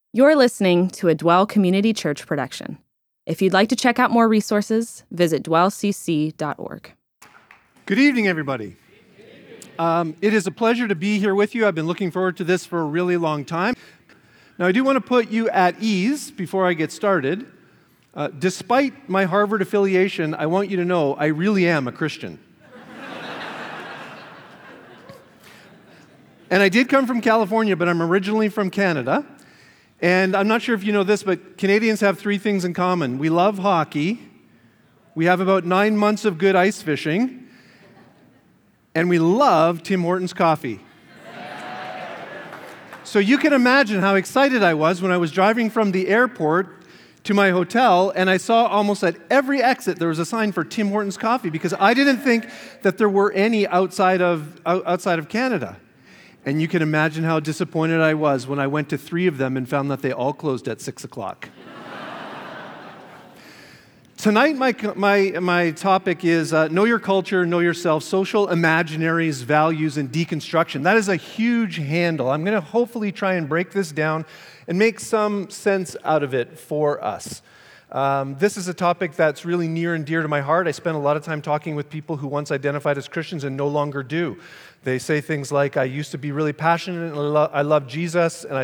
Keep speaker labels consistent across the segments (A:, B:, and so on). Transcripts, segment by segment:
A: You're listening to a Dwell Community Church production. If you'd like to check out more resources, visit dwellcc.org.
B: Good evening, everybody. It is a pleasure to be here with you. I've been looking forward to this for a really long time. Now, I do want to put you at ease before I get started. Despite my Harvard affiliation, I want you to know I really am a Christian. And I did come from California, but I'm originally from Canada. And I'm not sure if you know this, but Canadians have three things in common. We love hockey, we have about 9 months of good ice fishing, and we love Tim Hortons coffee. So you can imagine how excited I was when I was driving from the airport to my hotel, and I saw almost at every exit there was a sign for Tim Hortons coffee, because I didn't think that there were any outside of Canada. And you can imagine how disappointed I was when I went to 3 of them and found that they all closed at 6 o'clock. Tonight, my topic is Know Your Culture, Know Yourself, Social Imaginaries, Values, and Deconstruction. That is a huge handle. I'm going to hopefully try and break this down and make some sense out of it for us. This is a topic that's really near and dear to my heart. I spent a lot of time talking with people who once identified as Christians and no longer do. They say things like, I used to be really passionate, and I love Jesus, and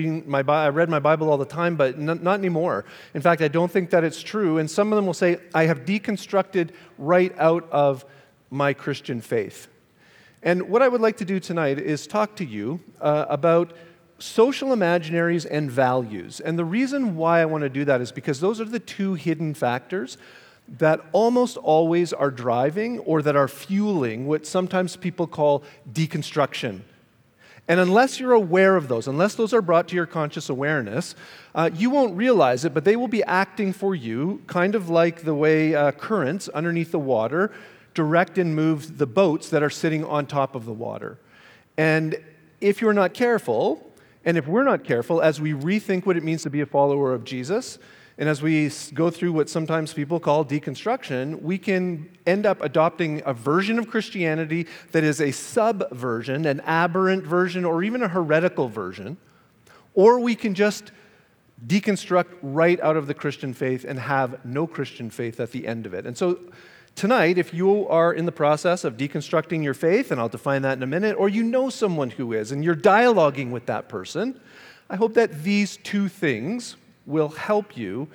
B: I read my Bible all the time, but not anymore. In fact, I don't think that it's true. And some of them will say, I have deconstructed right out of my Christian faith. And what I would like to do tonight is talk to you about social imaginaries and values. And the reason why I want to do that is because those are the two hidden factors that almost always are driving or that are fueling what sometimes people call deconstruction. And unless you're aware of those, unless those are brought to your conscious awareness, you won't realize it, but they will be acting for you kind of like the way currents underneath the water direct and move the boats that are sitting on top of the water. And if you're not careful, and if we're not careful, as we rethink what it means to be a follower of Jesus, and as we go through what sometimes people call deconstruction, we can end up adopting a version of Christianity that is a subversion, an aberrant version, or even a heretical version, or we can just deconstruct right out of the Christian faith and have no Christian faith at the end of it. And so tonight, if you are in the process of deconstructing your faith, and I'll define that in a minute, or you know someone who is, and you're dialoguing with that person, I hope that these two things will help you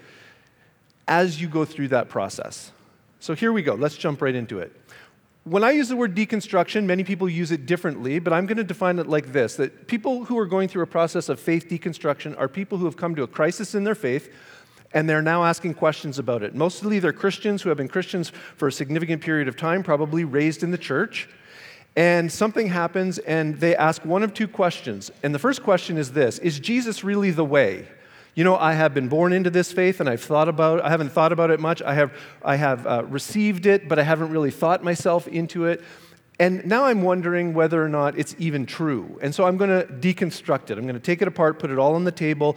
B: as you go through that process. So here we go. Let's jump right into it. When I use the word deconstruction, many people use it differently, but I'm going to define it like this, that people who are going through a process of faith deconstruction are people who have come to a crisis in their faith, and they're now asking questions about it. Mostly they're Christians who have been Christians for a significant period of time, probably raised in the church, and something happens and they ask one of two questions. And the first question is this: is Jesus really the way? You know, I have been born into this faith, and I haven't thought about it much. I have received it, but I haven't really thought myself into it. And now I'm wondering whether or not it's even true. And so I'm going to deconstruct it. I'm going to take it apart, put it all on the table,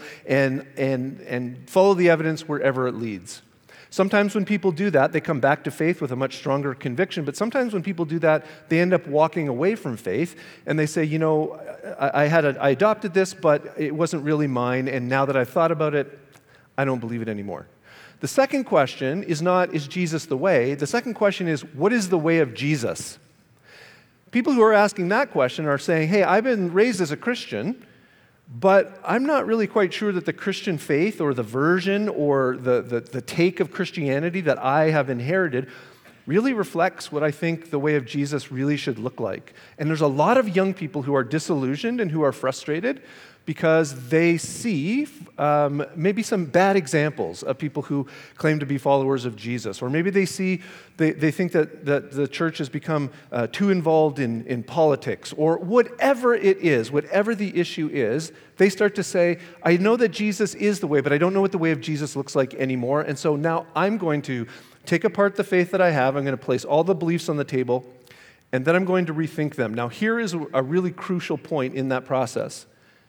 B: and follow the evidence wherever it leads. Sometimes when people do that, they come back to faith with a much stronger conviction. But sometimes when people do that, they end up walking away from faith, and they say, you know, I adopted this, but it wasn't really mine, and now that I've thought about it, I don't believe it anymore. The second question is not, is Jesus the way? The second question is, what is the way of Jesus? People who are asking that question are saying, hey, I've been raised as a Christian, but I'm not really quite sure that the Christian faith or the version or the take of Christianity that I have inherited really reflects what I think the way of Jesus really should look like. And there's a lot of young people who are disillusioned and who are frustrated because they see maybe some bad examples of people who claim to be followers of Jesus. Or maybe they think that the church has become too involved in politics, or whatever it is, whatever the issue is, they start to say, I know that Jesus is the way, but I don't know what the way of Jesus looks like anymore, and so now I'm going to take apart the faith that I have, I'm going to place all the beliefs on the table, and then I'm going to rethink them. Now, here is a really crucial point in that process.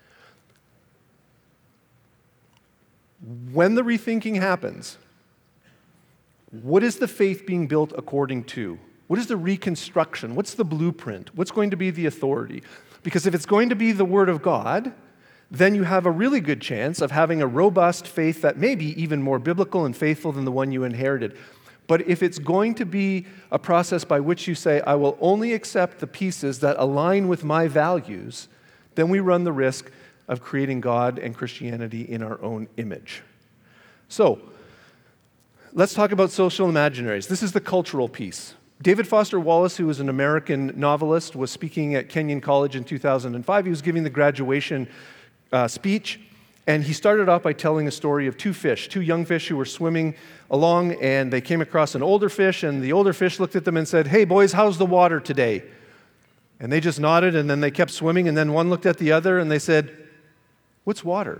B: When the rethinking happens, what is the faith being built according to? What is the reconstruction? What's the blueprint? What's going to be the authority? Because if it's going to be the Word of God, then you have a really good chance of having a robust faith that may be even more biblical and faithful than the one you inherited. But if it's going to be a process by which you say, I will only accept the pieces that align with my values, then we run the risk of creating God and Christianity in our own image. So, let's talk about social imaginaries. This is the cultural piece. David Foster Wallace, who was an American novelist, was speaking at Kenyon College in 2005. He was giving the graduation speech, and he started off by telling a story of two young fish who were swimming along, and they came across an older fish, and the older fish looked at them and said, "Hey boys, how's the water today?" And they just nodded, and then they kept swimming, and then one looked at the other, and they said, "What's water?"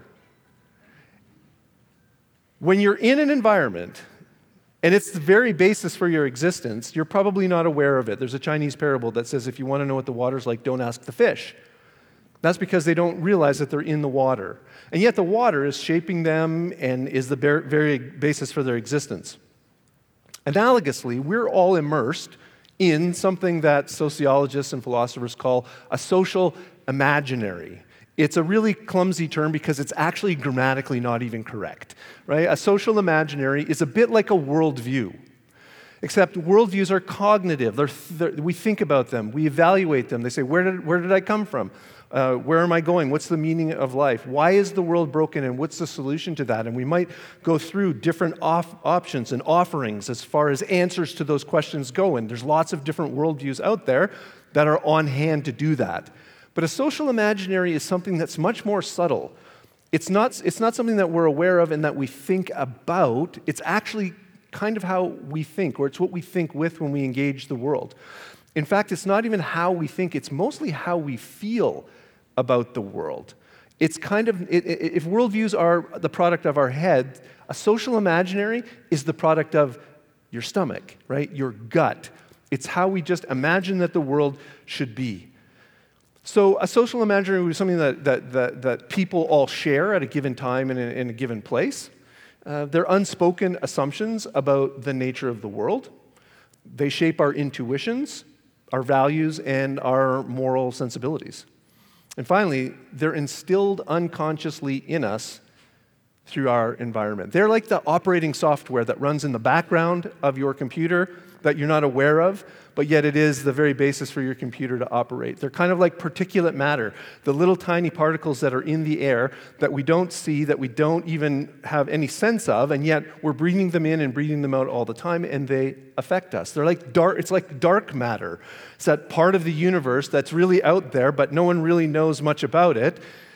B: When you're in an environment, and it's the very basis for your existence, you're probably not aware of it. There's a Chinese parable that says, if you want to know what the water's like, don't ask the fish. That's because they don't realize that they're in the water. And yet the water is shaping them and is the very basis for their existence. Analogously, we're all immersed in something that sociologists and philosophers call a social imaginary. It's a really clumsy term because it's actually grammatically not even correct, right? A social imaginary is a bit like a worldview, except worldviews are cognitive. We think about them. We evaluate them. They say, where did I come from? Where am I going? What's the meaning of life? Why is the world broken, and what's the solution to that? And we might go through different options and offerings as far as answers to those questions go. And there's lots of different worldviews out there that are on hand to do that. But a social imaginary is something that's much more subtle. It's not something that we're aware of and that we think about. It's actually kind of how we think, or it's what we think with when we engage the world. In fact, it's not even how we think, it's mostly how we feel about the world. It's kind of, if worldviews are the product of our head, a social imaginary is the product of your stomach, right? Your gut. It's how we just imagine that the world should be. So a social imaginary is something that people all share at a given time and in a given place. They're unspoken assumptions about the nature of the world. They shape our intuitions, our values, and our moral sensibilities. And finally, they're instilled unconsciously in us through our environment. They're like the operating software that runs in the background of your computer that you're not aware of, but yet it is the very basis for your computer to operate. They're kind of like particulate matter, the little tiny particles that are in the air that we don't see, that we don't even have any sense of, and yet we're breathing them in and breathing them out all the time, and they affect us. They're like dark, it's like dark matter. It's that part of the universe that's really out there, but no one really knows much about it,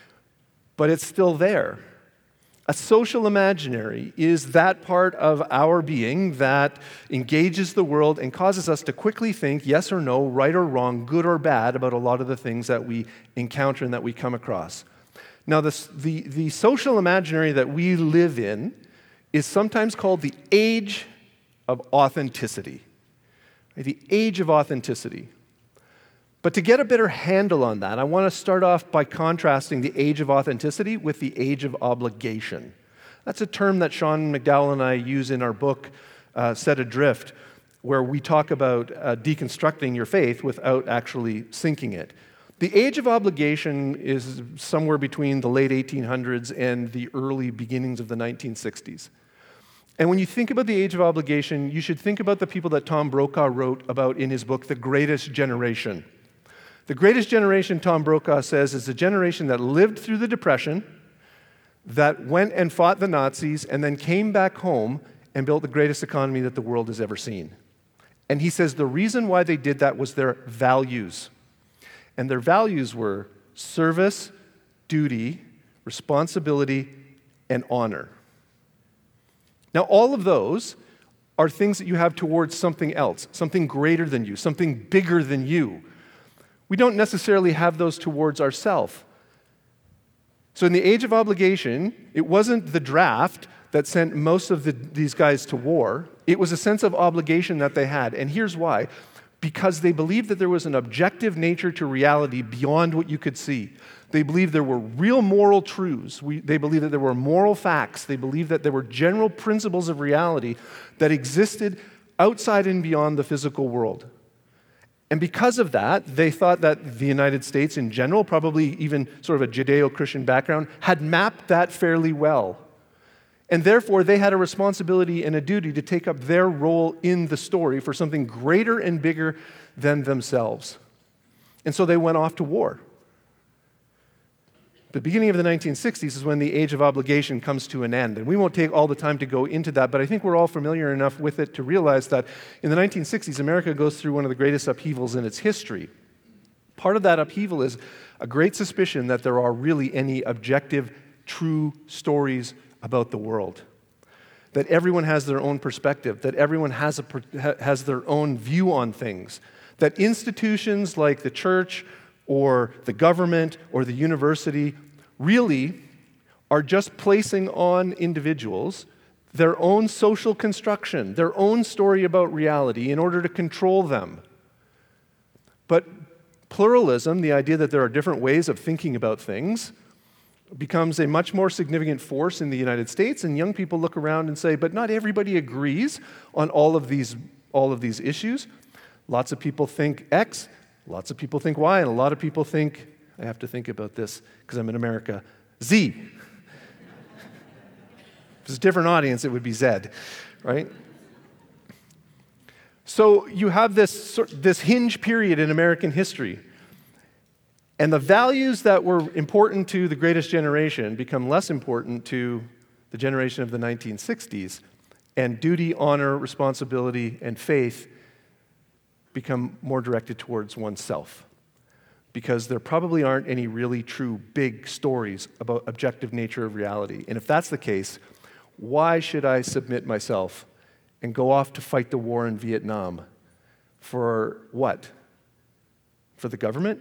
B: but it's still there. A social imaginary is that part of our being that engages the world and causes us to quickly think yes or no, right or wrong, good or bad about a lot of the things that we encounter and that we come across. Now, the social imaginary that we live in is sometimes called the age of authenticity. The age of authenticity. But to get a better handle on that, I want to start off by contrasting the age of authenticity with the age of obligation. That's a term that Sean McDowell and I use in our book, Set Adrift, where we talk about deconstructing your faith without actually sinking it. The age of obligation is somewhere between the late 1800s and the early beginnings of the 1960s. And when you think about the age of obligation, you should think about the people that Tom Brokaw wrote about in his book, The Greatest Generation. The greatest generation, Tom Brokaw says, is the generation that lived through the Depression, that went and fought the Nazis, and then came back home and built the greatest economy that the world has ever seen. And he says the reason why they did that was their values. And their values were service, duty, responsibility, and honor. Now, all of those are things that you have towards something else, something greater than you, something bigger than you. We don't necessarily have those towards ourselves. So in the age of obligation, it wasn't the draft that sent most of these guys to war. It was a sense of obligation that they had. And here's why. Because they believed that there was an objective nature to reality beyond what you could see. They believed there were real moral truths. They believed that there were moral facts. They believed that there were general principles of reality that existed outside and beyond the physical world. And because of that, they thought that the United States in general, probably even sort of a Judeo-Christian background, had mapped that fairly well. And therefore, they had a responsibility and a duty to take up their role in the story for something greater and bigger than themselves. And so they went off to war. The beginning of the 1960s is when the age of obligation comes to an end. And we won't take all the time to go into that, but I think we're all familiar enough with it to realize that in the 1960s, America goes through one of the greatest upheavals in its history. Part of that upheaval is a great suspicion that there are really any objective, true stories about the world. That everyone has their own perspective, that everyone has their own view on things, that institutions like the church or the government or the university really are just placing on individuals their own social construction, their own story about reality in order to control them. But pluralism, the idea that there are different ways of thinking about things, becomes a much more significant force in the United States, and young people look around and say, but not everybody agrees on all of these issues. Lots of people think X, lots of people think Y, and a lot of people think, I have to think about this because I'm in America, Z. If it's a different audience, it would be Z, right? So you have this hinge period in American history. And the values that were important to the greatest generation become less important to the generation of the 1960s. And duty, honor, responsibility, and faith become more directed towards oneself. Because there probably aren't any really true big stories about objective nature of reality. And if that's the case, why should I submit myself and go off to fight the war in Vietnam? For what? For the government?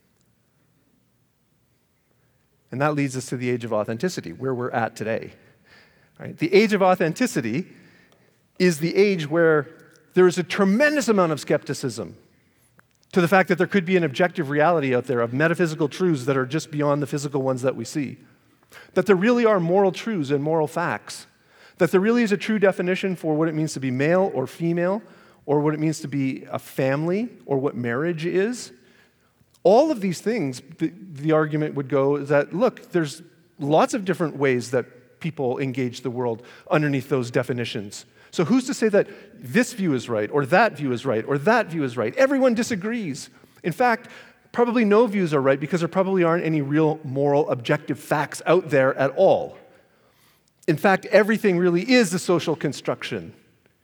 B: And that leads us to the age of authenticity, where we're at today. Right? The age of authenticity is the age where there is a tremendous amount of skepticism to the fact that there could be an objective reality out there of metaphysical truths that are just beyond the physical ones that we see. That there really are moral truths and moral facts. That there really is a true definition for what it means to be male or female, or what it means to be a family, or what marriage is. All of these things, the argument would go is that, look, there's lots of different ways that people engage the world underneath those definitions. So who's to say that this view is right, or that view is right, or that view is right? Everyone disagrees. In fact, probably no views are right because there probably aren't any real moral objective facts out there at all. In fact, everything really is a social construction.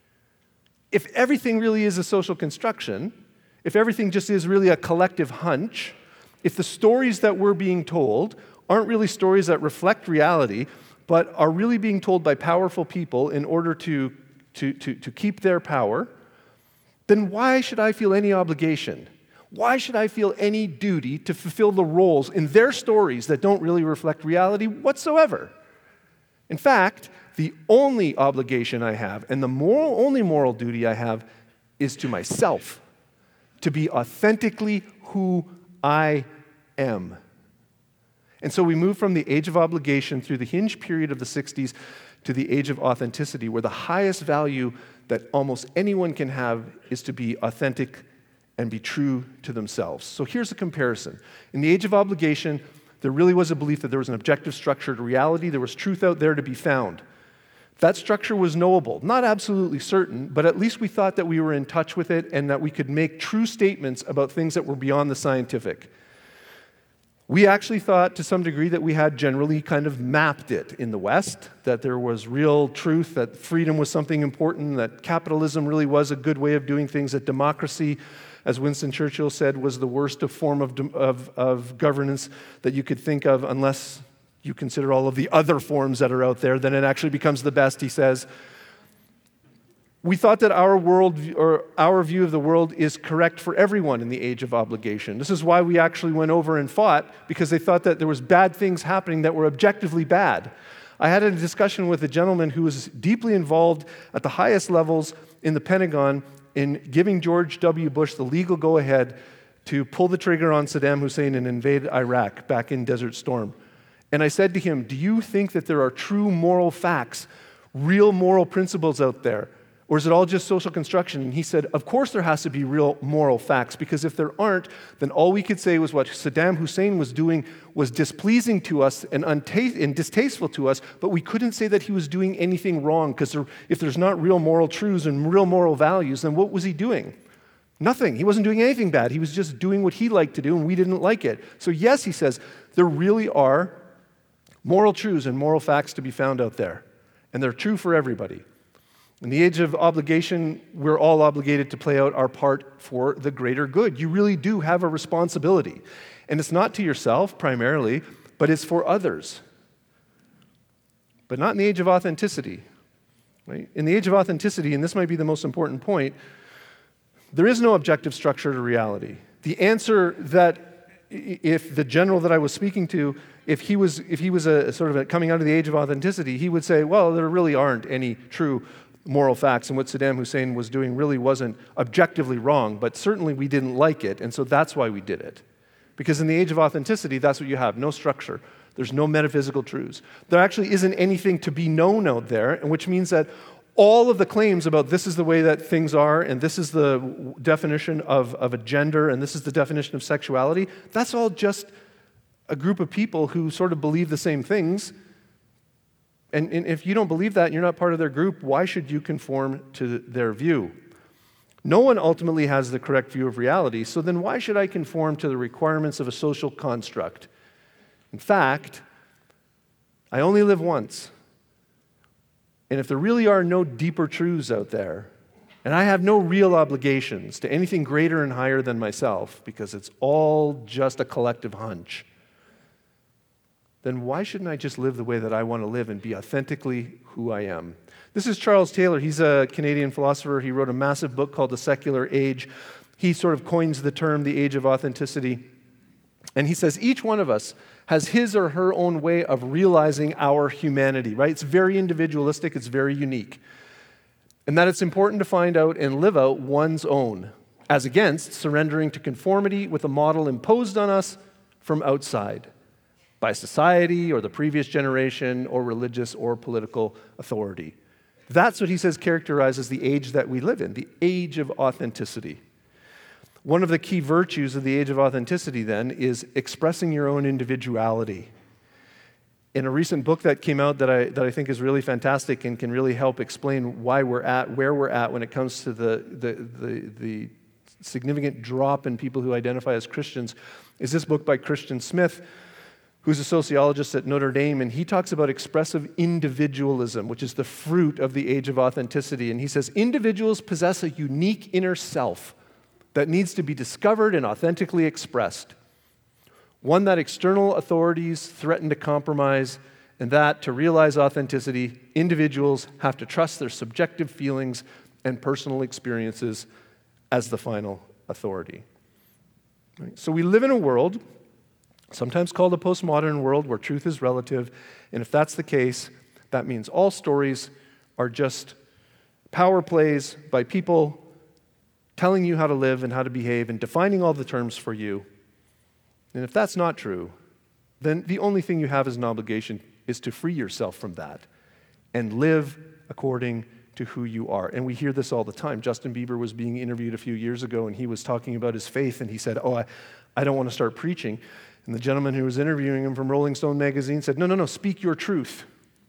B: If everything really is a social construction, if everything just is really a collective hunch, if the stories that we're being told aren't really stories that reflect reality, but are really being told by powerful people in order to keep their power, then why should I feel any obligation? Why should I feel any duty to fulfill the roles in their stories that don't really reflect reality whatsoever? In fact, the only obligation I have and the only moral duty I have is to myself, to be authentically who I am. And so we move from the age of obligation through the hinge period of the 60s to the age of authenticity, where the highest value that almost anyone can have is to be authentic and be true to themselves. So here's a comparison. In the age of obligation, there really was a belief that there was an objective structure to reality. There was truth out there to be found. That structure was knowable, not absolutely certain, but at least we thought that we were in touch with it and that we could make true statements about things that were beyond the scientific. We actually thought to some degree that we had generally kind of mapped it in the West, that there was real truth, that freedom was something important, that capitalism really was a good way of doing things, that democracy, as Winston Churchill said, was the worst form of governance that you could think of unless you consider all of the other forms that are out there, then it actually becomes the best, he says. We thought that our view of the world is correct for everyone in the age of obligation. This is why we actually went over and fought, because they thought that there was bad things happening that were objectively bad. I had a discussion with a gentleman who was deeply involved at the highest levels in the Pentagon in giving George W. Bush the legal go-ahead to pull the trigger on Saddam Hussein and invade Iraq back in Desert Storm. And I said to him, do you think that there are true moral facts, real moral principles out there Or is it all just social construction? And he said, of course there has to be real moral facts, because if there aren't, then all we could say was what Saddam Hussein was doing was displeasing to us and distasteful to us, but we couldn't say that he was doing anything wrong, because if there's not real moral truths and real moral values, then what was he doing? Nothing. He wasn't doing anything bad. He was just doing what he liked to do, and we didn't like it. So yes, he says, there really are moral truths and moral facts to be found out there, and they're true for everybody. In the age of obligation, we're all obligated to play out our part for the greater good. You really do have a responsibility. And it's not to yourself primarily, but it's for others. But not in the age of authenticity. Right? In the age of authenticity, and this might be the most important point, there is no objective structure to reality. The answer that if the general that I was speaking to, if he was a sort of coming out of the age of authenticity, he would say, well, there really aren't any true moral facts, and what Saddam Hussein was doing really wasn't objectively wrong, but certainly we didn't like it, and so that's why we did it. Because in the age of authenticity, that's what you have, no structure. There's no metaphysical truths. There actually isn't anything to be known out there, and which means that all of the claims about this is the way that things are, and this is the definition of a gender, and this is the definition of sexuality, that's all just a group of people who sort of believe the same things. And if you don't believe that and you're not part of their group, why should you conform to their view? No one ultimately has the correct view of reality, so then why should I conform to the requirements of a social construct? In fact, I only live once. And if there really are no deeper truths out there, and I have no real obligations to anything greater and higher than myself, because it's all just a collective hunch, then why shouldn't I just live the way that I want to live and be authentically who I am? This is Charles Taylor. He's a Canadian philosopher. He wrote a massive book called The Secular Age. He sort of coins the term the age of authenticity. And he says each one of us has his or her own way of realizing our humanity, right? It's very individualistic. It's very unique. And that it's important to find out and live out one's own, as against surrendering to conformity with a model imposed on us from outside, by society or the previous generation or religious or political authority. That's what he says characterizes the age that we live in, the age of authenticity. One of the key virtues of the age of authenticity, then, is expressing your own individuality. In a recent book that came out that I think is really fantastic and can really help explain why we're at where we're at when it comes to the significant drop in people who identify as Christians, is this book by Christian Smith, who's a sociologist at Notre Dame, and he talks about expressive individualism, which is the fruit of the age of authenticity. And he says, individuals possess a unique inner self that needs to be discovered and authentically expressed, one that external authorities threaten to compromise, and that, to realize authenticity, individuals have to trust their subjective feelings and personal experiences as the final authority. Right? So we live in a world sometimes called a postmodern world where truth is relative, and if that's the case, that means all stories are just power plays by people telling you how to live and how to behave and defining all the terms for you. And if that's not true, then the only thing you have as an obligation is to free yourself from that and live according to who you are. And we hear this all the time. Justin Bieber was being interviewed a few years ago, and he was talking about his faith, and he said, I don't want to start preaching. And the gentleman who was interviewing him from Rolling Stone magazine said, no, speak your truth.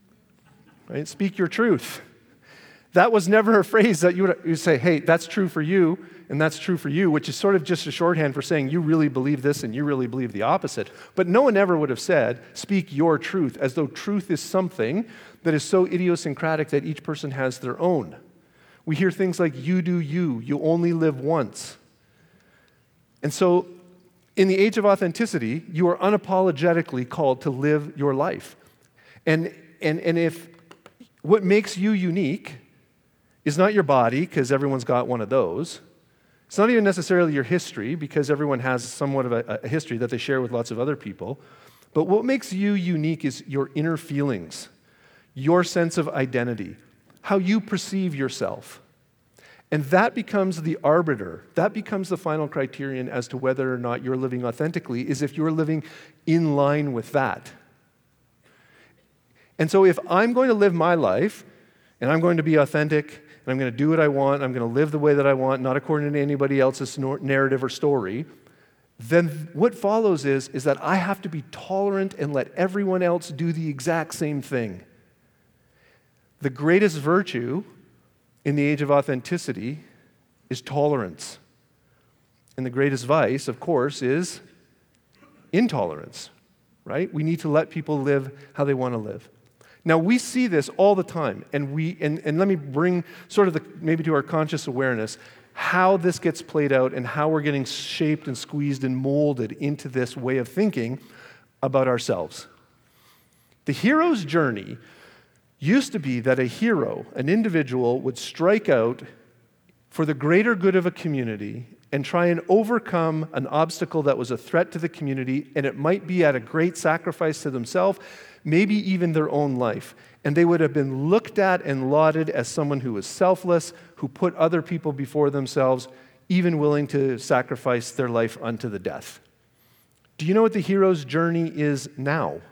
B: Right? Speak your truth. That was never a phrase that you would say, hey, that's true for you, and that's true for you, which is sort of just a shorthand for saying you really believe this and you really believe the opposite. But no one ever would have said, speak your truth, as though truth is something that is so idiosyncratic that each person has their own. We hear things like, you do you only live once. And so, in the age of authenticity, you are unapologetically called to live your life. And if what makes you unique is not your body, because everyone's got one of those, it's not even necessarily your history, because everyone has somewhat of a history that they share with lots of other people, but what makes you unique is your inner feelings, your sense of identity, how you perceive yourself. And that becomes the arbiter, that becomes the final criterion as to whether or not you're living authentically, is if you're living in line with that. And so if I'm going to live my life, and I'm going to be authentic, and and I'm going to do what I want, I'm going to live the way that I want, not according to anybody else's narrative or story, then what follows is that I have to be tolerant and let everyone else do the exact same thing. The greatest virtue in the age of authenticity is tolerance. And the greatest vice, of course, is intolerance, right? We need to let people live how they want to live. Now, we see this all the time, and let me bring sort of maybe to our conscious awareness how this gets played out and how we're getting shaped and squeezed and molded into this way of thinking about ourselves. The hero's journey used to be that a hero, an individual, would strike out for the greater good of a community and try and overcome an obstacle that was a threat to the community, and it might be at a great sacrifice to themselves, maybe even their own life. And they would have been looked at and lauded as someone who was selfless, who put other people before themselves, even willing to sacrifice their life unto the death. Do you know what the hero's journey is now?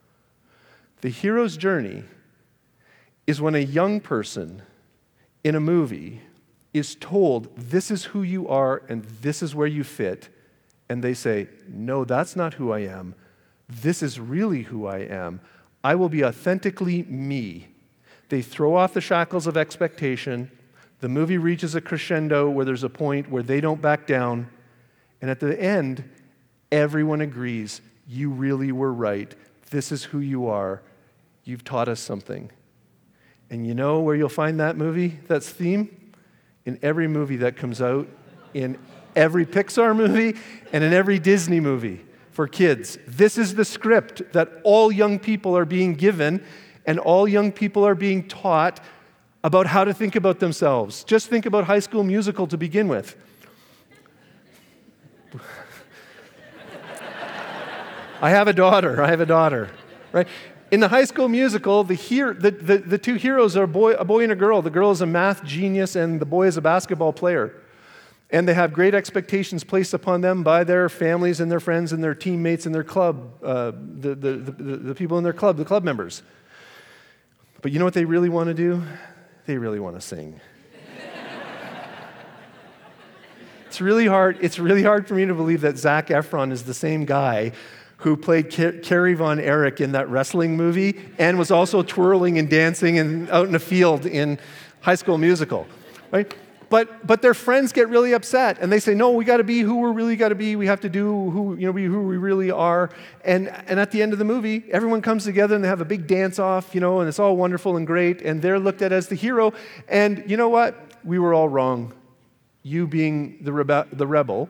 B: The hero's journey is when a young person in a movie is told, this is who you are and this is where you fit, and they say, no, that's not who I am. This is really who I am. I will be authentically me. They throw off the shackles of expectation. The movie reaches a crescendo where there's a point where they don't back down. And at the end, everyone agrees, you really were right. This is who you are. You've taught us something. And you know where you'll find that movie, that's theme? In every movie that comes out, in every Pixar movie, and in every Disney movie for kids. This is the script that all young people are being given, and all young people are being taught about how to think about themselves. Just think about High School Musical to begin with. I have a daughter, right? In the High School Musical, the two heroes are a boy and a girl. The girl is a math genius, and the boy is a basketball player. And they have great expectations placed upon them by their families and their friends and their teammates and their club, the people in their club, the club members. But you know what they really want to do? They really want to sing. It's really hard for me to believe that Zac Efron is the same guy who played Carrie Von Erich in that wrestling movie and was also twirling and dancing and out in a field in High School Musical, right? But their friends get really upset, and they say, no, we got to be who we really got to be. We have to do who we really are. And at the end of the movie, everyone comes together and they have a big dance-off, and it's all wonderful and great, and they're looked at as the hero. And you know what? We were all wrong. You being the rebel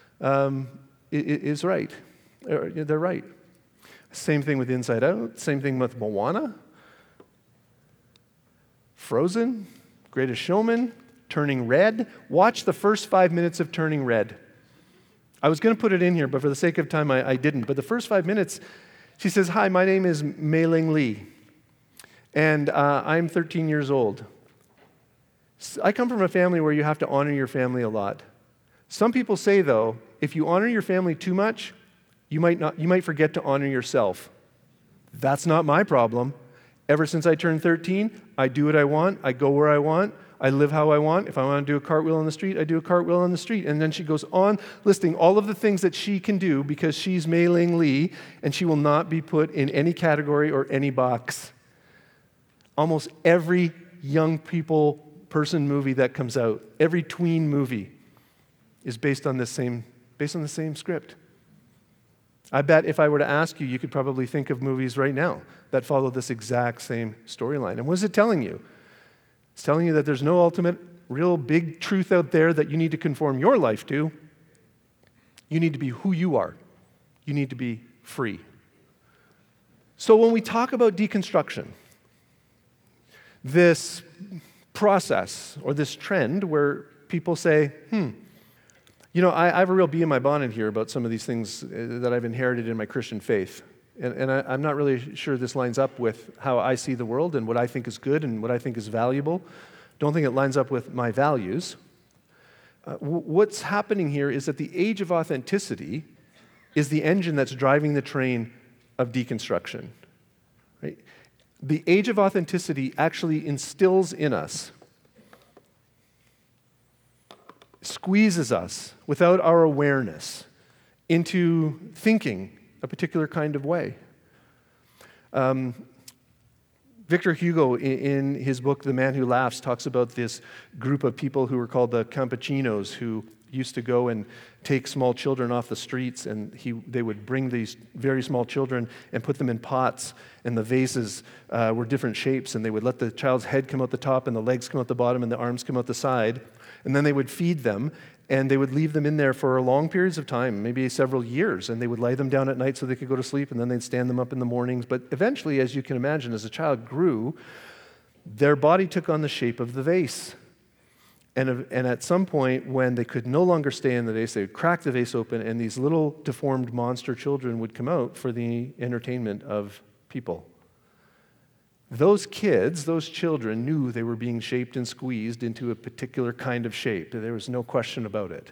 B: is right. They're right. Same thing with Inside Out. Same thing with Moana. Frozen. Greatest Showman. Turning Red. Watch the first 5 minutes of Turning Red. I was going to put it in here, but for the sake of time, I didn't. But the first 5 minutes, she says, hi, my name is Mei Ling Lee, and I'm 13 years old. I come from a family where you have to honor your family a lot. Some people say, though, if you honor your family too much, you might forget to honor yourself. That's not my problem. Ever since I turned 13, I do what I want, I go where I want, I live how I want. If I want to do a cartwheel on the street, I do a cartwheel on the street. And then she goes on listing all of the things that she can do because she's Mei Ling Lee, and she will not be put in any category or any box. Almost every young person movie that comes out, every tween movie, is based on the same script. I bet if I were to ask you, you could probably think of movies right now that follow this exact same storyline. And what is it telling you? It's telling you that there's no ultimate, real big truth out there that you need to conform your life to. You need to be who you are. You need to be free. So when we talk about deconstruction, this process or this trend where people say, I have a real bee in my bonnet here about some of these things that I've inherited in my Christian faith. And I'm not really sure this lines up with how I see the world and what I think is good and what I think is valuable. Don't think it lines up with my values. What's happening here is that the age of authenticity is the engine that's driving the train of deconstruction. Right? The age of authenticity actually instills in us squeezes us without our awareness into thinking a particular kind of way. Victor Hugo, in his book, The Man Who Laughs, talks about this group of people who were called the Campesinos, who used to go and take small children off the streets, and they would bring these very small children and put them in pots, and the vases were different shapes, and they would let the child's head come out the top, and the legs come out the bottom, and the arms come out the side, and then they would feed them, and they would leave them in there for long periods of time, maybe several years, and they would lay them down at night so they could go to sleep, and then they'd stand them up in the mornings. But eventually, as you can imagine, as the child grew, their body took on the shape of the vase. And at some point, when they could no longer stay in the vase, they would crack the vase open, and these little deformed monster children would come out for the entertainment of people. Those kids, those children, knew they were being shaped and squeezed into a particular kind of shape. There was no question about it.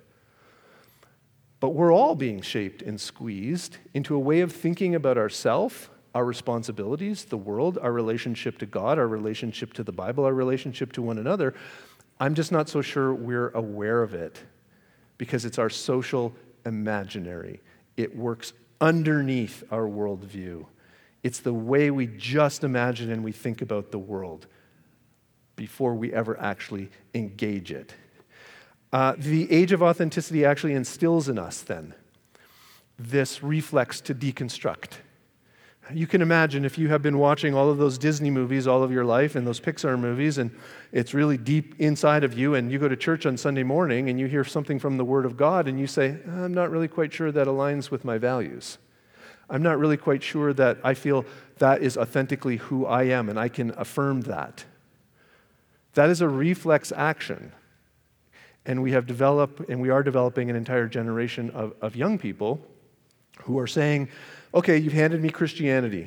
B: But we're all being shaped and squeezed into a way of thinking about ourselves, our responsibilities, the world, our relationship to God, our relationship to the Bible, our relationship to one another. I'm just not so sure we're aware of it because it's our social imaginary. It works underneath our worldview. It's the way we just imagine and we think about the world before we ever actually engage it. The age of authenticity actually instills in us then this reflex to deconstruct. You can imagine if you have been watching all of those Disney movies all of your life and those Pixar movies, and it's really deep inside of you, and you go to church on Sunday morning and you hear something from the Word of God and you say, I'm not really quite sure that aligns with my values. I'm not really quite sure that I feel that is authentically who I am and I can affirm that. That is a reflex action. And we have developed, and we are developing an entire generation of young people who are saying, okay, you've handed me Christianity.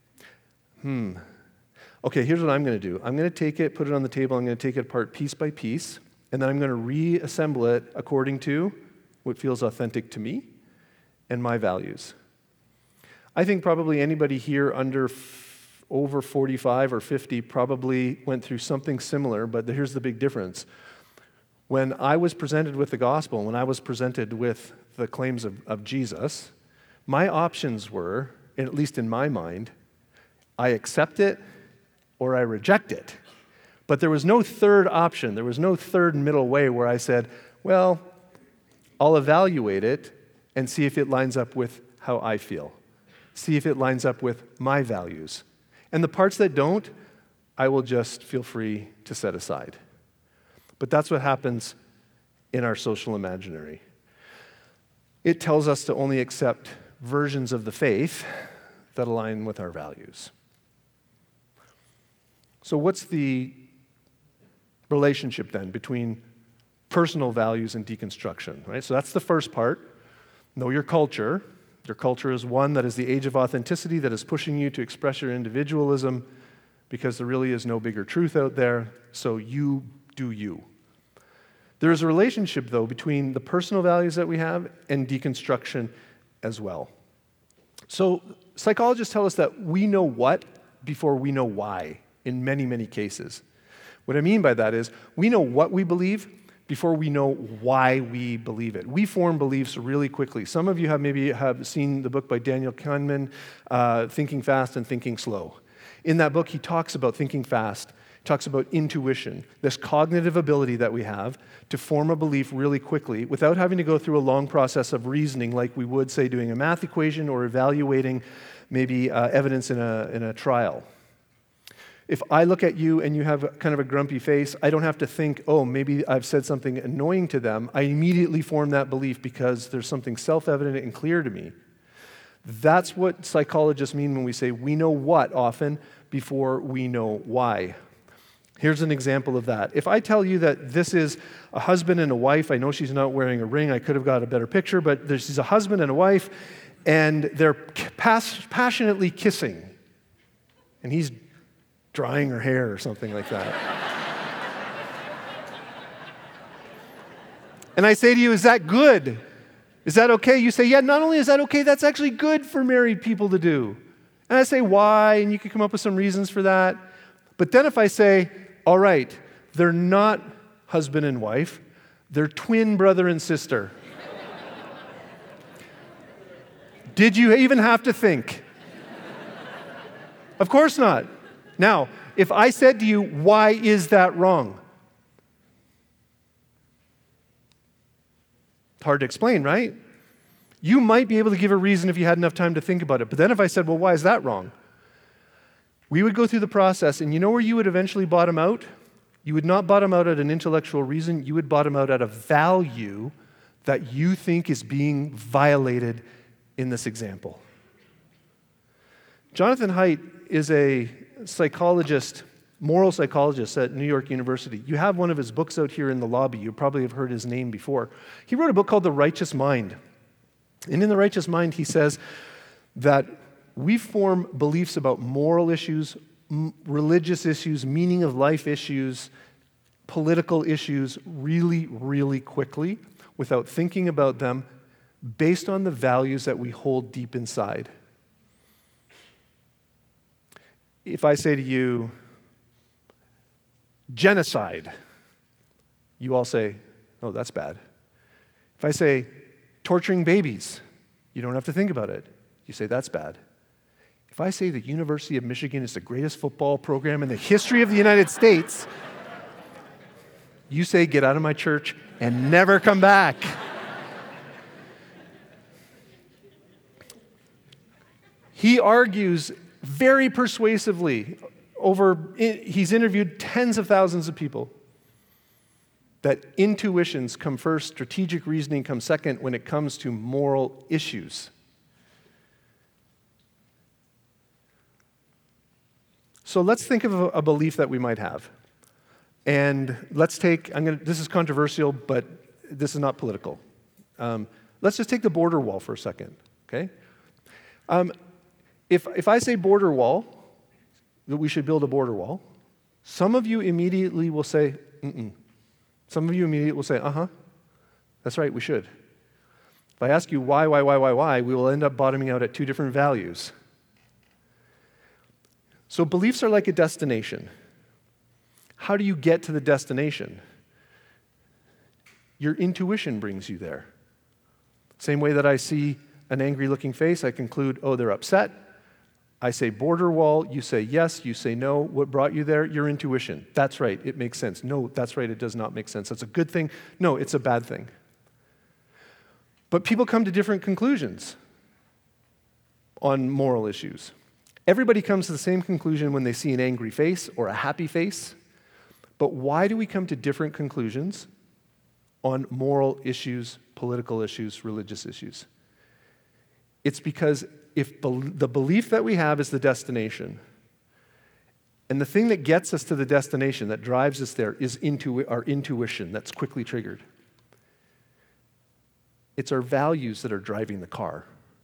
B: Okay, here's what I'm going to do. I'm going to take it, put it on the table, I'm going to take it apart piece by piece, and then I'm going to reassemble it according to what feels authentic to me and my values. I think probably anybody here over 45 or 50 probably went through something similar, but here's the big difference. When I was presented with the gospel, when I was presented with the claims of Jesus, my options were, at least in my mind, I accept it or I reject it. But there was no third option. There was no third middle way where I said, well, I'll evaluate it and see if it lines up with how I feel. See if it lines up with my values. And the parts that don't, I will just feel free to set aside. But that's what happens in our social imaginary. It tells us to only accept versions of the faith that align with our values. So what's the relationship then between personal values and deconstruction, right? So that's the first part. Know your culture. Your culture is one that is the age of authenticity, that is pushing you to express your individualism because there really is no bigger truth out there, so you do you. There is a relationship, though, between the personal values that we have and deconstruction as well. So psychologists tell us that we know what before we know why in many, many cases. What I mean by that is we know what we believe before we know why we believe it. We form beliefs really quickly. Some of you have seen the book by Daniel Kahneman, Thinking Fast and Thinking Slow. In that book, he talks about thinking fast. He talks about intuition, this cognitive ability that we have to form a belief really quickly without having to go through a long process of reasoning like we would, say, doing a math equation or evaluating maybe evidence in a trial. If I look at you and you have kind of a grumpy face, I don't have to think, oh, maybe I've said something annoying to them. I immediately form that belief because there's something self-evident and clear to me. That's what psychologists mean when we say we know what often before we know why. Here's an example of that. If I tell you that this is a husband and a wife, I know she's not wearing a ring, I could have got a better picture, but there's a husband and a wife, and they're passionately kissing. And he's drying her hair or something like that. And I say to you, is that good? Is that okay? You say, yeah, not only is that okay, that's actually good for married people to do. And I say, why? And you can come up with some reasons for that. But then if I say, all right, they're not husband and wife, They're twin brother and sister. Did you even have to think? Of course not. Now, if I said to you, why is that wrong? It's hard to explain, right? You might be able to give a reason if you had enough time to think about it. But then if I said, well, why is that wrong? We would go through the process, and you know where you would eventually bottom out? You would not bottom out at an intellectual reason. You would bottom out at a value that you think is being violated in this example. Jonathan Haidt is a psychologist, moral psychologist at New York University. You have one of his books out here in the lobby. You probably have heard his name before. He wrote a book called The Righteous Mind. And in The Righteous Mind, he says that we form beliefs about moral issues, religious issues, meaning of life issues, political issues really, really quickly without thinking about them based on the values that we hold deep inside. If I say to you, genocide, you all say, oh, that's bad. If I say, torturing babies, you don't have to think about it. You say, that's bad. If I say the University of Michigan is the greatest football program in the history of the United States, you say, get out of my church and never come back. He argues very persuasively he's interviewed tens of thousands of people, that intuitions come first, strategic reasoning comes second when it comes to moral issues. So let's think of a belief that we might have. And let's take, this is controversial, but this is not political. Let's just take the border wall for a second, okay? If I say border wall, that we should build a border wall, some of you immediately will say, mm-mm. Some of you immediately will say, uh-huh, that's right, we should. If I ask you why, we will end up bottoming out at two different values. So beliefs are like a destination. How do you get to the destination? Your intuition brings you there. Same way that I see an angry-looking face, I conclude, oh, they're upset. I say border wall, you say yes, you say no. What brought you there? Your intuition. That's right, it makes sense. No, that's right, it does not make sense. That's a good thing. No, it's a bad thing. But people come to different conclusions on moral issues. Everybody comes to the same conclusion when they see an angry face or a happy face. But why do we come to different conclusions on moral issues, political issues, religious issues? It's because if the belief that we have is the destination, and the thing that gets us to the destination, that drives us there, is our intuition that's quickly triggered. It's our values that are driving the car.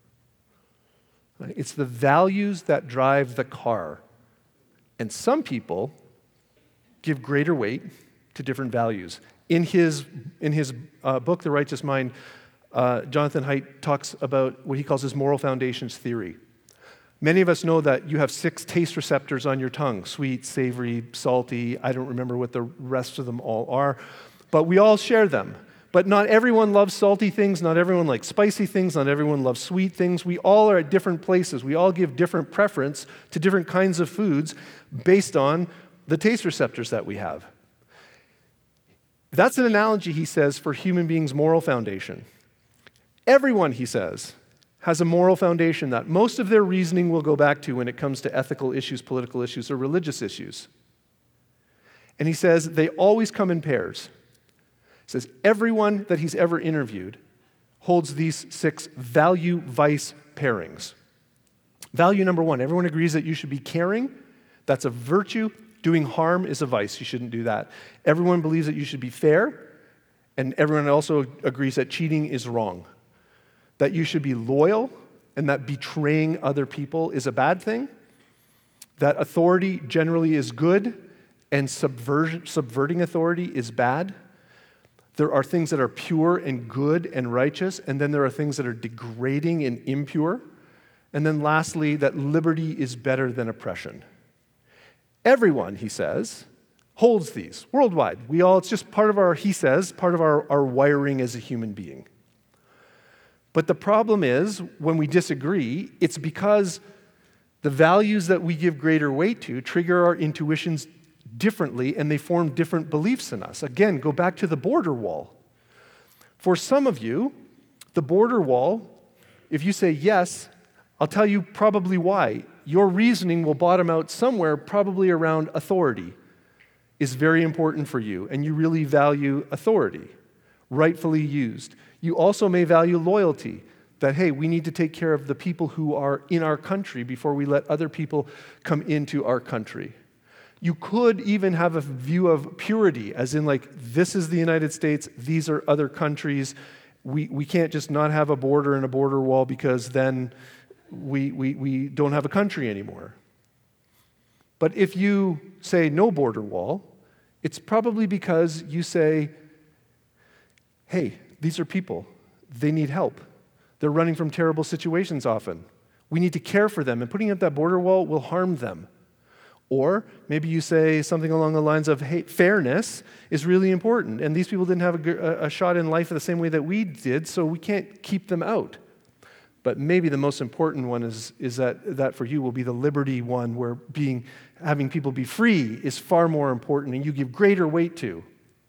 B: It's the values that drive the car. And some people give greater weight to different values. In his book, The Righteous Mind, Jonathan Haidt talks about what he calls his moral foundations theory. Many of us know that you have 6 taste receptors on your tongue: sweet, savory, salty. I don't remember what the rest of them all are, but we all share them. But not everyone loves salty things, not everyone likes spicy things, not everyone loves sweet things. We all are at different places. We all give different preference to different kinds of foods based on the taste receptors that we have. That's an analogy, he says, for human beings' moral foundation. Everyone, he says, has a moral foundation that most of their reasoning will go back to when it comes to ethical issues, political issues, or religious issues. And he says they always come in pairs. He says everyone that he's ever interviewed holds these 6 value-vice pairings. Value number 1, everyone agrees that you should be caring. That's a virtue. Doing harm is a vice. You shouldn't do that. Everyone believes that you should be fair, and everyone also agrees that cheating is wrong. That you should be loyal, and that betraying other people is a bad thing. That authority generally is good, and subverting authority is bad. There are things that are pure and good and righteous, and then there are things that are degrading and impure. And then lastly, that liberty is better than oppression. Everyone, he says, holds these worldwide. It's just part of our, he says, part of our wiring as a human being. But the problem is, when we disagree, it's because the values that we give greater weight to trigger our intuitions differently, and they form different beliefs in us. Again, go back to the border wall. For some of you, the border wall, if you say yes, I'll tell you probably why. Your reasoning will bottom out somewhere probably around authority is very important for you, and you really value authority, rightfully used. You also may value loyalty, that, hey, we need to take care of the people who are in our country before we let other people come into our country. You could even have a view of purity, as in like, this is the United States, these are other countries. We can't just not have a border and a border wall because then we don't have a country anymore. But if you say no border wall, it's probably because you say, hey, these are people. They need help. They're running from terrible situations often. We need to care for them, and putting up that border wall will harm them. Or maybe you say something along the lines of, hey, fairness is really important, and these people didn't have a shot in life the same way that we did, so we can't keep them out. But maybe the most important one is that for you will be the liberty one, where having people be free is far more important, and you give greater weight to.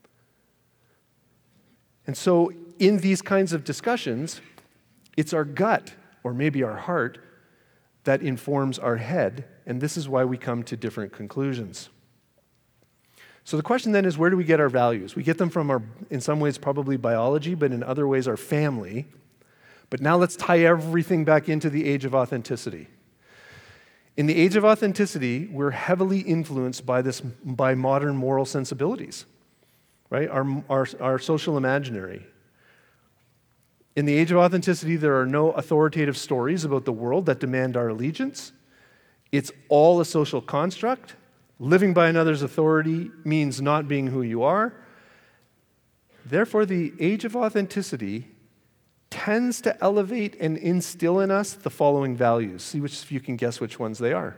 B: And so in these kinds of discussions, it's our gut, or maybe our heart, that informs our head, and this is why we come to different conclusions. So the question then is, where do we get our values? We get them from in some ways, probably biology, but in other ways, our family. But now let's tie everything back into the age of authenticity. In the age of authenticity, we're heavily influenced by modern moral sensibilities, right? Our social imaginary. In the age of authenticity, there are no authoritative stories about the world that demand our allegiance. It's all a social construct. Living by another's authority means not being who you are. Therefore, the age of authenticity tends to elevate and instill in us the following values. See if you can guess which ones they are.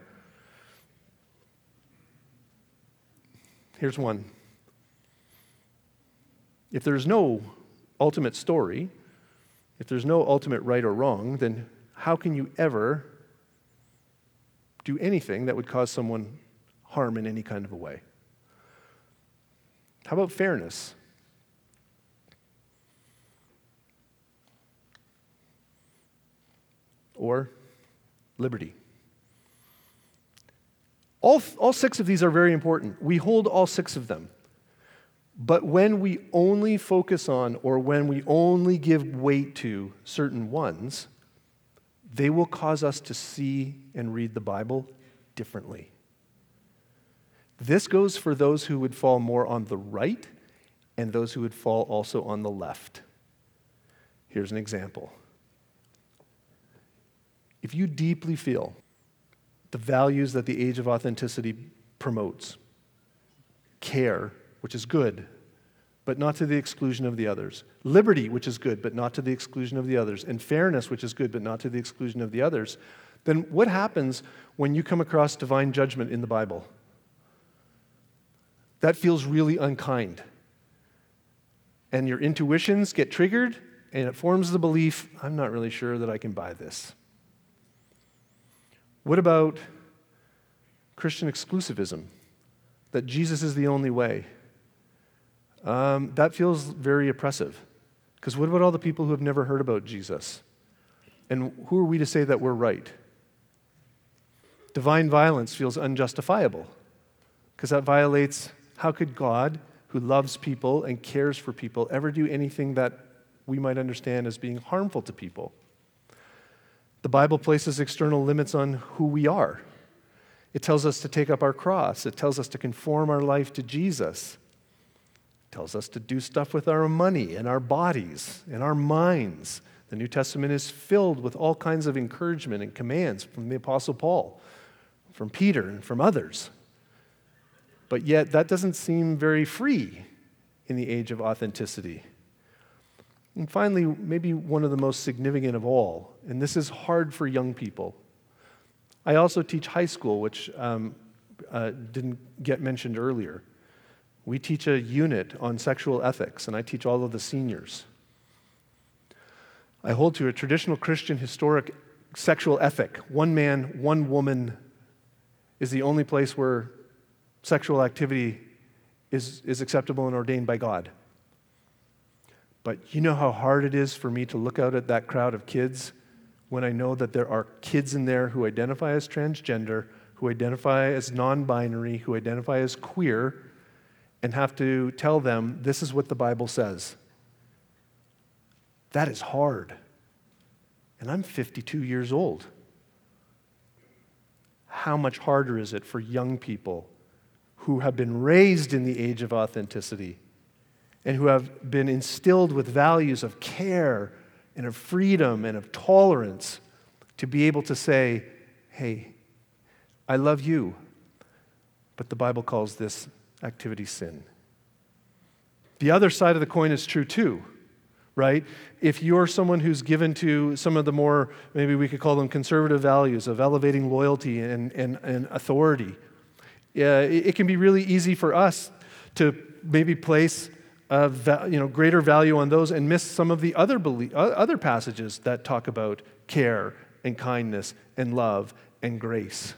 B: Here's one. If there's no ultimate story, if there's no ultimate right or wrong, then how can you ever do anything that would cause someone harm in any kind of a way? How about fairness? Or liberty? All six of these are very important. We hold all six of them. But when we only focus on, or when we only give weight to certain ones, they will cause us to see and read the Bible differently. This goes for those who would fall more on the right and those who would fall also on the left. Here's an example. If you deeply feel the values that the age of authenticity promotes, care, which is good, but not to the exclusion of the others. Liberty, which is good, but not to the exclusion of the others. And fairness, which is good, but not to the exclusion of the others. Then what happens when you come across divine judgment in the Bible? That feels really unkind. And your intuitions get triggered, and it forms the belief, I'm not really sure that I can buy this. What about Christian exclusivism? That Jesus is the only way. That feels very oppressive. Because what about all the people who have never heard about Jesus? And who are we to say that we're right? Divine violence feels unjustifiable. Because that violates, how could God, who loves people and cares for people, ever do anything that we might understand as being harmful to people? The Bible places external limits on who we are. It tells us to take up our cross. It tells us to conform our life to Jesus. It tells us to do stuff with our money and our bodies and our minds. The New Testament is filled with all kinds of encouragement and commands from the Apostle Paul, from Peter, and from others. But yet, that doesn't seem very free in the age of authenticity. And finally, maybe one of the most significant of all, and this is hard for young people. I also teach high school, which didn't get mentioned earlier. We teach a unit on sexual ethics, and I teach all of the seniors. I hold to a traditional Christian historic sexual ethic. One man, one woman is the only place where sexual activity is acceptable and ordained by God. But you know how hard it is for me to look out at that crowd of kids when I know that there are kids in there who identify as transgender, who identify as non-binary, who identify as queer, and have to tell them, this is what the Bible says. That is hard. And I'm 52 years old. How much harder is it for young people who have been raised in the age of authenticity and who have been instilled with values of care and of freedom and of tolerance to be able to say, hey, I love you, but the Bible calls this activity sin. The other side of the coin is true too, right? If you're someone who's given to some of the more, maybe we could call them conservative values of elevating loyalty and authority, it can be really easy for us to maybe place greater value on those and miss some of the other passages that talk about care and kindness and love and grace.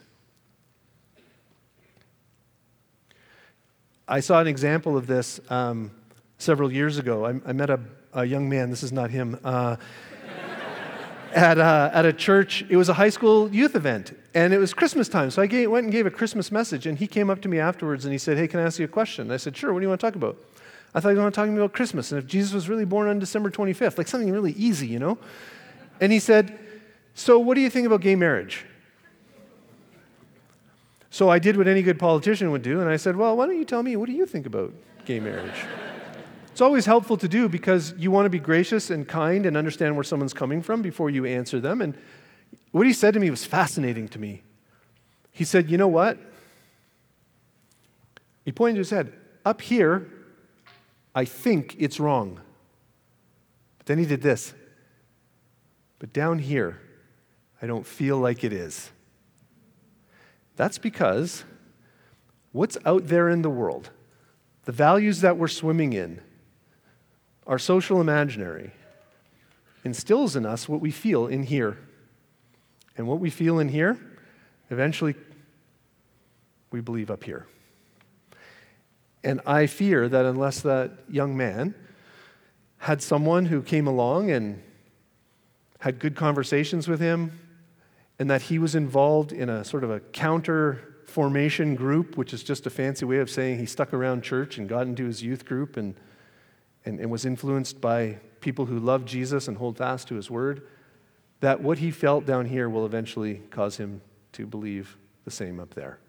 B: I saw an example of this several years ago. I met a young man, this is not him, at a church. It was a high school youth event, and it was Christmas time, so I went and gave a Christmas message, and he came up to me afterwards, and he said, hey, can I ask you a question? And I said, sure, what do you want to talk about? I thought you wanted to talk to me about Christmas, and if Jesus was really born on December 25th, like something really easy, you know? And he said, so what do you think about gay marriage? So I did what any good politician would do, and I said, well, why don't you tell me, what do you think about gay marriage? It's always helpful to do because you want to be gracious and kind and understand where someone's coming from before you answer them. And what he said to me was fascinating to me. He said, you know what? He pointed to his head. Up here, I think it's wrong. But then he did this. But down here, I don't feel like it is. That's because what's out there in the world, the values that we're swimming in, our social imaginary, instills in us what we feel in here. And what we feel in here, eventually, we believe up here. And I fear that unless that young man had someone who came along and had good conversations with him, and that he was involved in a sort of a counter formation group, which is just a fancy way of saying he stuck around church and got into his youth group and was influenced by people who love Jesus and hold fast to his word, that what he felt down here will eventually cause him to believe the same up there.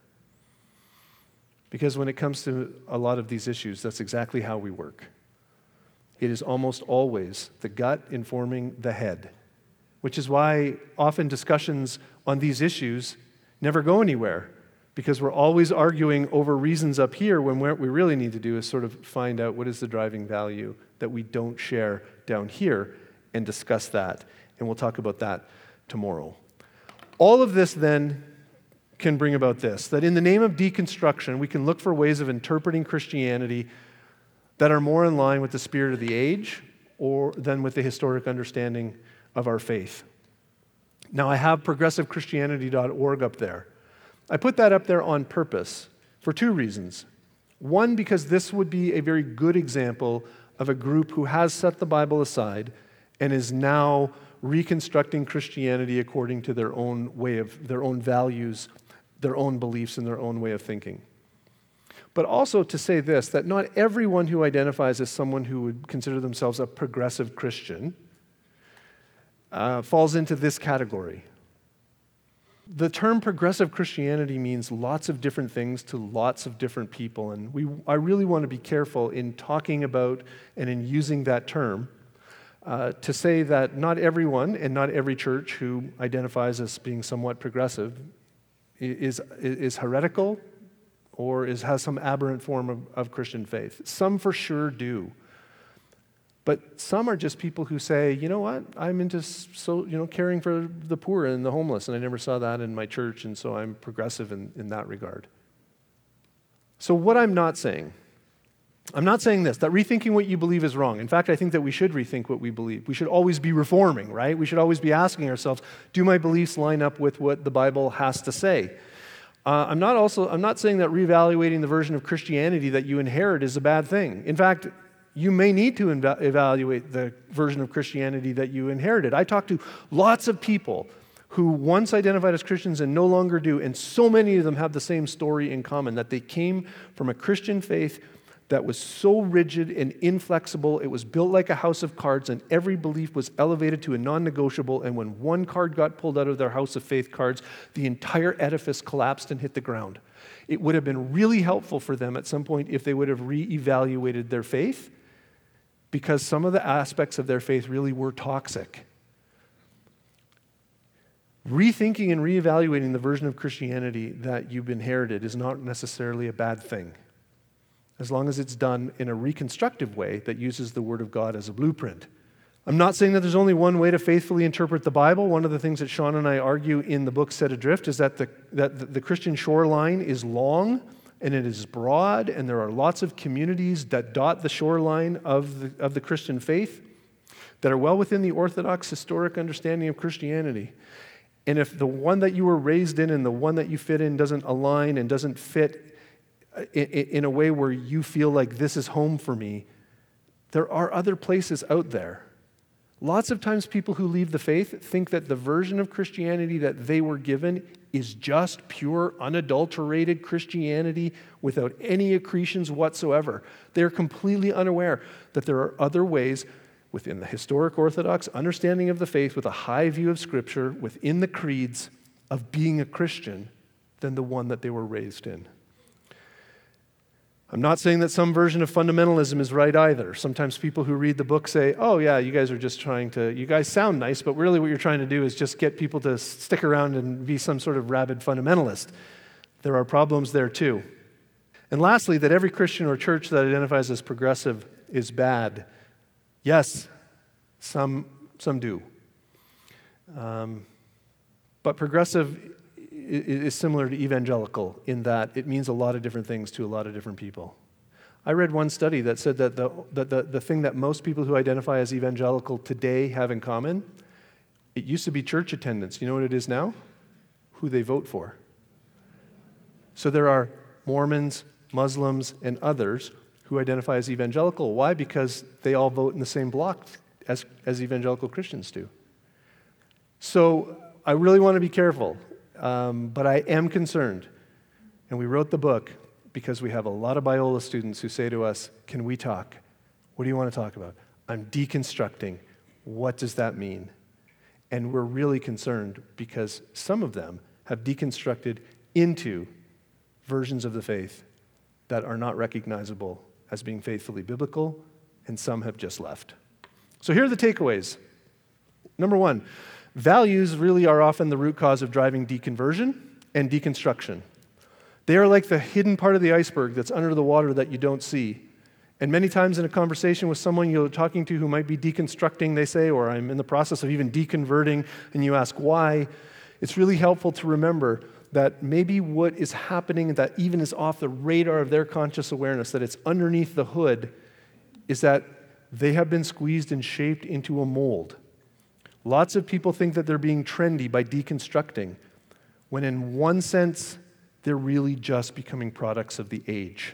B: Because when it comes to a lot of these issues, that's exactly how we work. It is almost always the gut informing the head, which is why often discussions on these issues never go anywhere, because we're always arguing over reasons up here when what we really need to do is sort of find out what is the driving value that we don't share down here and discuss that. And we'll talk about that tomorrow. All of this then can bring about this, that in the name of deconstruction, we can look for ways of interpreting Christianity that are more in line with the spirit of the age or than with the historic understanding of our faith. Now, I have progressivechristianity.org up there. I put that up there on purpose for two reasons. One, because this would be a very good example of a group who has set the Bible aside and is now reconstructing Christianity according to their own way of, their own values, their own beliefs, and their own way of thinking. But also to say this, that not everyone who identifies as someone who would consider themselves a progressive Christian falls into this category. The term progressive Christianity means lots of different things to lots of different people, and I really want to be careful in talking about and in using that term to say that not everyone and not every church who identifies as being somewhat progressive is heretical or has some aberrant form of Christian faith. Some for sure do. But some are just people who say, you know what, I'm into caring for the poor and the homeless, and I never saw that in my church, and so I'm progressive in that regard. So what I'm not saying I'm not saying this, that rethinking what you believe is wrong. In fact, I think that we should rethink what we believe. We should always be reforming, right? We should always be asking ourselves, do my beliefs line up with what the Bible has to say? I'm not saying that reevaluating the version of Christianity that you inherit is a bad thing. In fact, you may need to evaluate the version of Christianity that you inherited. I talk to lots of people who once identified as Christians and no longer do, and so many of them have the same story in common, that they came from a Christian faith that was so rigid and inflexible, it was built like a house of cards, and every belief was elevated to a non-negotiable, and when one card got pulled out of their house of faith cards, the entire edifice collapsed and hit the ground. It would have been really helpful for them at some point if they would have reevaluated their faith, because some of the aspects of their faith really were toxic. Rethinking and reevaluating the version of Christianity that you've inherited is not necessarily a bad thing, as long as it's done in a reconstructive way that uses the Word of God as a blueprint. I'm not saying that there's only one way to faithfully interpret the Bible. One of the things that Sean and I argue in the book Set Adrift is that the Christian shoreline is long and it is broad, and there are lots of communities that dot the shoreline of the Christian faith that are well within the Orthodox historic understanding of Christianity. And if the one that you were raised in and the one that you fit in doesn't align and doesn't fit in a way where you feel like this is home for me, there are other places out there. Lots of times people who leave the faith think that the version of Christianity that they were given is just pure, unadulterated Christianity without any accretions whatsoever. They're completely unaware that there are other ways within the historic Orthodox understanding of the faith with a high view of Scripture within the creeds of being a Christian than the one that they were raised in. I'm not saying that some version of fundamentalism is right either. Sometimes people who read the book say, oh yeah, you guys are just you guys sound nice, but really what you're trying to do is just get people to stick around and be some sort of rabid fundamentalist. There are problems there too. And lastly, that every Christian or church that identifies as progressive is bad. Yes, some do. But progressive is similar to evangelical in that it means a lot of different things to a lot of different people. I read one study that said that the thing that most people who identify as evangelical today have in common, it used to be church attendance. You know what it is now? Who they vote for. So there are Mormons, Muslims, and others who identify as evangelical. Why? Because they all vote in the same block as evangelical Christians do. So I really want to be careful. But I am concerned, and we wrote the book because we have a lot of Biola students who say to us, can we talk? What do you want to talk about? I'm deconstructing. What does that mean? And we're really concerned because some of them have deconstructed into versions of the faith that are not recognizable as being faithfully biblical, and some have just left. So here are the takeaways. Number one, values really are often the root cause of driving deconversion and deconstruction. They are like the hidden part of the iceberg that's under the water that you don't see. And many times in a conversation with someone you're talking to who might be deconstructing, they say, or I'm in the process of even deconverting, and you ask why, it's really helpful to remember that maybe what is happening that even is off the radar of their conscious awareness, that it's underneath the hood, is that they have been squeezed and shaped into a mold. Lots of people think that they're being trendy by deconstructing, when in one sense, they're really just becoming products of the age.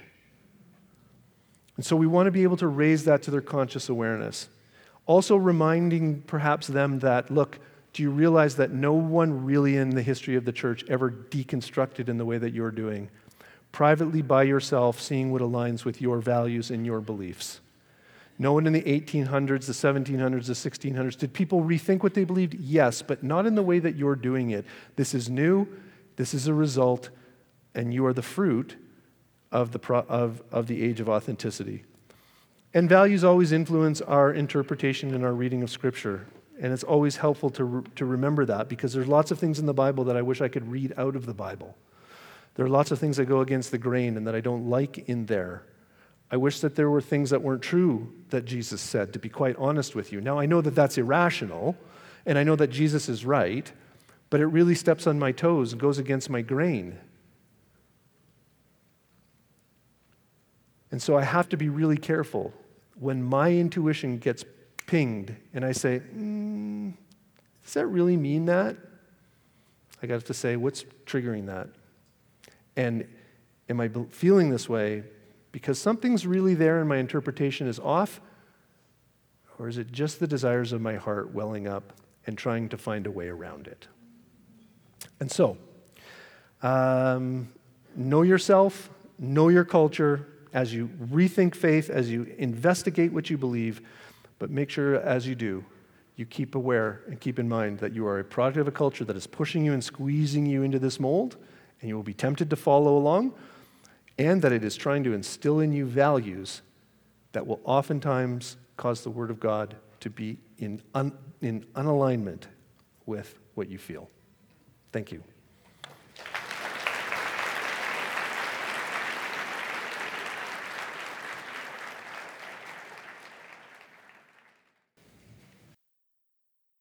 B: And so we want to be able to raise that to their conscious awareness. Also reminding perhaps them that, look, do you realize that no one really in the history of the church ever deconstructed in the way that you're doing? Privately by yourself, seeing what aligns with your values and your beliefs. No one in the 1800s, the 1700s, the 1600s, did people rethink what they believed? Yes, but not in the way that you're doing it. This is new, this is a result, and you are the fruit of the age of authenticity. And values always influence our interpretation and our reading of Scripture. And it's always helpful to remember that, because there's lots of things in the Bible that I wish I could read out of the Bible. There are lots of things that go against the grain and that I don't like in there. I wish that there were things that weren't true that Jesus said, to be quite honest with you. Now, I know that that's irrational, and I know that Jesus is right, but it really steps on my toes and goes against my grain. And so I have to be really careful when my intuition gets pinged and I say, does that really mean that? I got to say, what's triggering that? And am I feeling this way because something's really there and my interpretation is off? Or is it just the desires of my heart welling up and trying to find a way around it? And so, know yourself, know your culture as you rethink faith, as you investigate what you believe, but make sure as you do, you keep aware and keep in mind that you are a product of a culture that is pushing you and squeezing you into this mold, and you will be tempted to follow along, and that it is trying to instill in you values that will oftentimes cause the Word of God to be in unalignment with what you feel. Thank you.